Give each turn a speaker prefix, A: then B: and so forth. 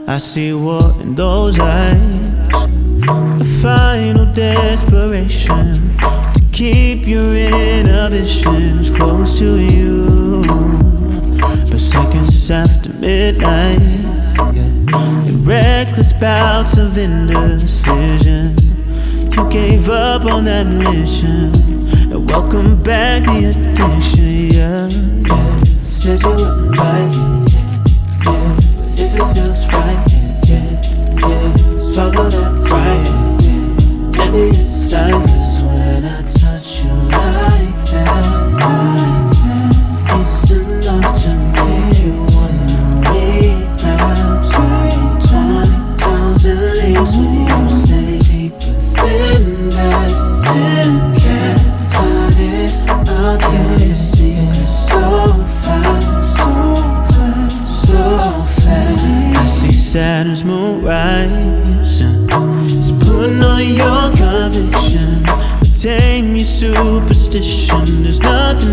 A: I see war in those eyes, a final desperation to keep your inhibitions close to you. But seconds after midnight, in reckless bouts of indecision, you gave up on that mission and welcome back the addiction. Yeah, yeah. Said you wouldn't like it, yeah, yeah. But if it feels right, yeah, yeah. Swallow that pride, yeah. Let me inside, 'cause when I touch you like that, it's enough to make you wanna relapse. 20,000 leagues when you stay deeper than that, then can't hide it. I'll tell you secrets so fast, so fast, so fast. I see Saturn's moon rising, it's pulling on your conviction, but tame your superstition. There's nothing